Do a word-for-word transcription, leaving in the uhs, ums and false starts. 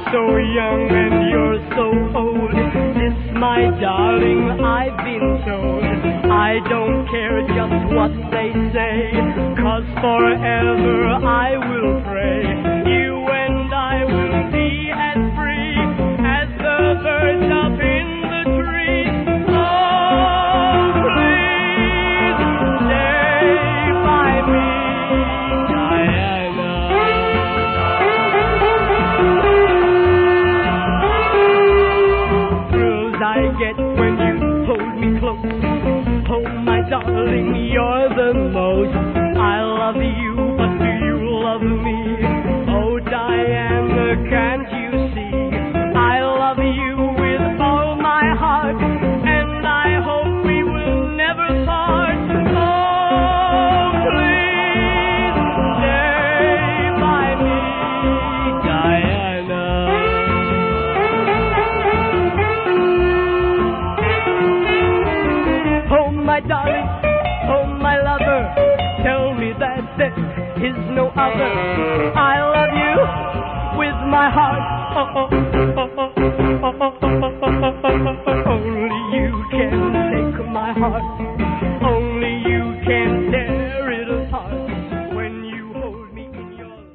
so young and you're so old. This, my darling, I've been told. I don't care just what they say, 'cause forever I will pray. You and I will be as free as the birds up in the trees. Oh, please stay by me, Diana. Thrills I get when you hold me close. Oh, my darling, you're the most. I love you, but do you love me? Oh, Diana, can't you see? I love you with all my heart, and I hope we will never part. Oh, please stay by me, Diana. Oh, my darling, oh, my lover, tell me that there is no other. I love you with my heart. Oh, oh, oh, oh, oh, oh, oh, oh, oh, oh, oh. Only you can take my heart.